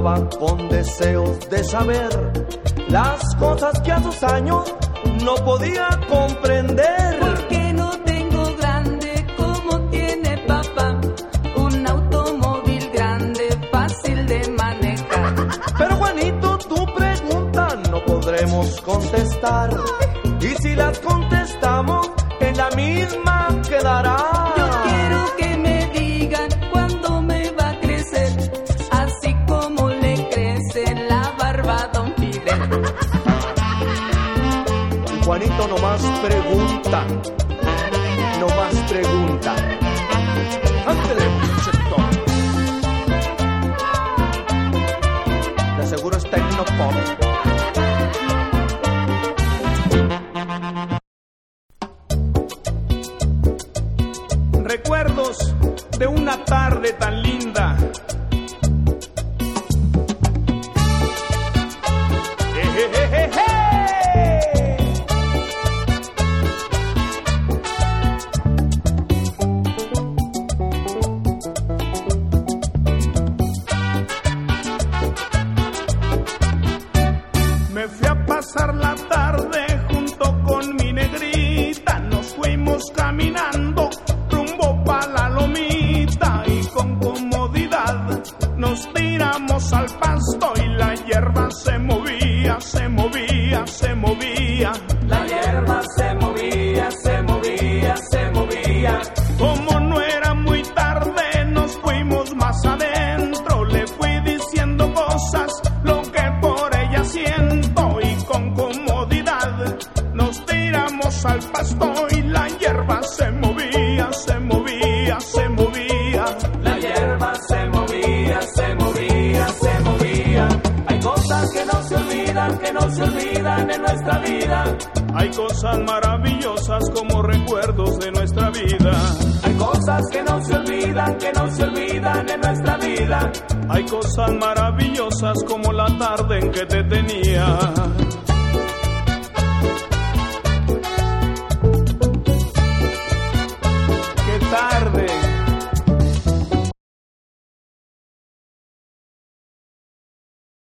preguntaba con deseos de saber las cosas que a sus años no podía comprender. ¿Por qué no tengo grande como tiene papá? Un automóvil grande, fácil de manejar. Pero Juanito, tu pregunta no podremos contestar. Y si las contestamos, en la misma quedará. Yo quiero que me digan cuándo me va a crecer, así como le crece la barba a don Fidel. Juanito nomás pregunta, nomás pregunta. Ándale, sector. De seguro es Tecnopop. Recuerdos de una tarde tan linda. Me fui a pasar la tarde junto con mi negrita. Nos fuimos caminando rumbo pa' la lomita y con comodidad nos tiramos al pasto y la hierba se movía, se movía, se movía. La hierba se movía, se movía, se movía. Como no era muy tarde, nos fuimos más adentro. Le fui diciendo cosas, lo que por ella siento. Y con comodidad nos tiramos al pasto y la hierba se movía, se movía, se movía. La hierba se movía, se movía, se movía. Hay cosas que no se olvidan, que no se olvidan en nuestra vida. Hay cosas maravillosas como recuerdos de nuestra vida. Hay cosas que no se olvidan, que no se olvidan en nuestra vida. Hay cosas maravillosas como la tarde en que te tenía.